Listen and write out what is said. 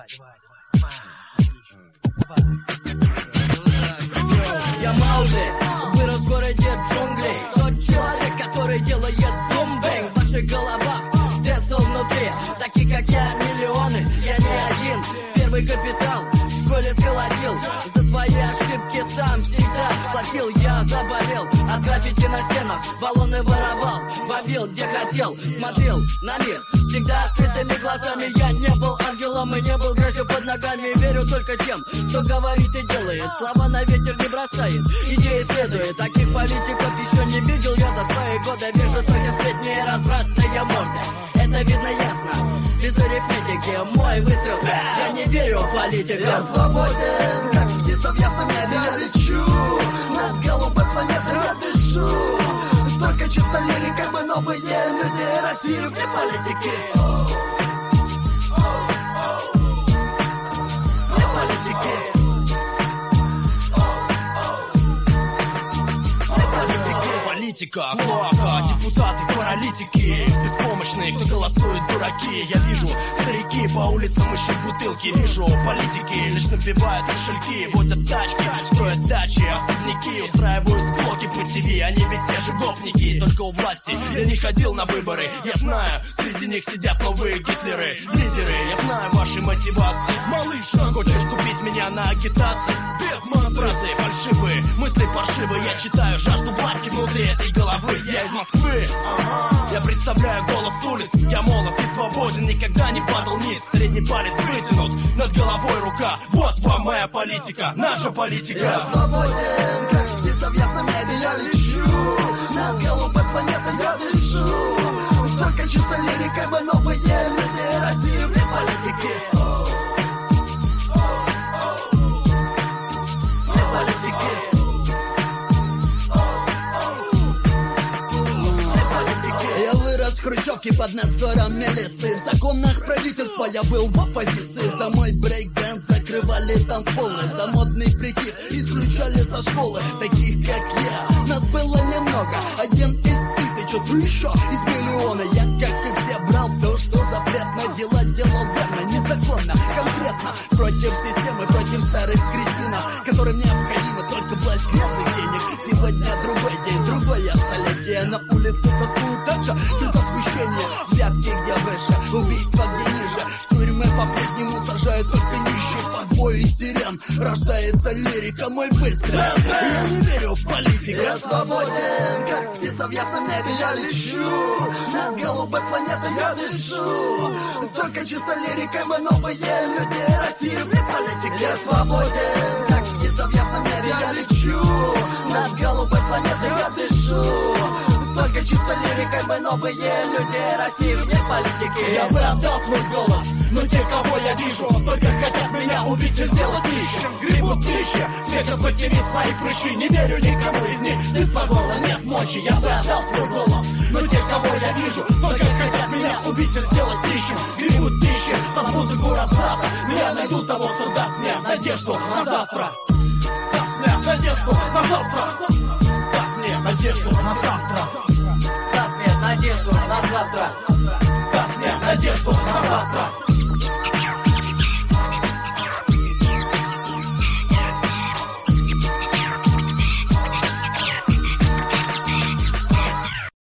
Я Маугли, вырос в городе джунглей. Тот человек, который делает бум-бэнг в ваших головах. Децл внутри, таких как я миллионы. Я не один, первый капитал в школе сколотил. За свои ошибки сам всегда платил. Я заболел от граффити на стенах. Баллоны воровал, вопил где хотел. Смотрел на мир всегда открытыми глазами. Я не был ангелом и не был грязью под ногами. Верю только тем, кто говорит и делает. Слова на ветер не бросает, идеи следует. Таких политиков еще не видел я за свои годы. Вижу только сплетни и развратные морды. Это видно ясно, без арифметики. Мой выстрел, я не верю в политику. Я свободен, как птица в ясном небе. Я лечу над голубой планетой, я дышу. Только чисто лирикой мы новые люди России вне политики. Вне политики. Политика, плохо, депутаты, паралитики, беспомощные, кто голосует, дураки. Я вижу старики по улицам ищут бутылки. Вижу политики, лишь набивают кошельки. Возят тачки, строят дачи, особняки. Устраивают склоки по ТВ, они ведь те же гопники. Только у власти я не ходил на выборы. Я знаю, среди них сидят новые Гитлеры, лидеры. Я знаю ваши мотивации. Малыш, хочешь купить меня на агитации? Без фразы фальшивые, мысли паршивые. Я читаю жажду власти внутри этой головы. Я из Москвы, я представляю голос улиц. Я молод и свободен, никогда не падал ниц. Средний палец вытянут, над головой рука. Вот вам моя политика, наша политика. Я свободен, как птица в ясном небе. Я лечу над голубой планетой, я дышу. Только чисто лирикой мы новые люди России вне политики. В хрущевке под надзором милиции. В законах правительства я был в оппозиции. За мой брейк-дэнс закрывали танцполы. За модный прикид исключали со школы. Таких как я, нас было немного. Один из тысячи, ты еще из миллиона. Я, как и все, брал то, что запретно. Дела делал верно, незаконно, конкретно. Против системы, против старых кретинов, которым необходима только власть грязных денег. Сегодня другой день, другое столетие. На улице тоскуют так же, без освещения. Взятки где выше, убийства где ниже. В тюрьмы по-прежнему сажают только нищих. Под бой сирен рождается лирика, мой выстрел. Я не верю в политику. Я свободен, как птица в ясном небе. Я лечу над голубой планетой, я дышу. Только чисто лирикой мы новые люди России вне политики. Я свободен, как птица в ясном небе. Я лечу над голубой планетой, я дышу. Только чисто лирикой мы новые люди России вне политики. Я бы отдал свой голос, но те, кого я вижу, только хотят меня убить и сделать нищим. Гребут тысячи, светят по ТВ свои прыщи. Не верю никому из них, сыт по горло, нет мочи. Я бы отдал свой голос, но те, кого я вижу, только хотят меня убить и сделать нищим. Гребут тысячи под музыку разврата. Меня найдут того, кто даст мне надежду на завтра. Даст мне надежду на завтра. Даст мне надежду на завтра. Даст мне надежду на завтра. Даст мне надежду на завтра.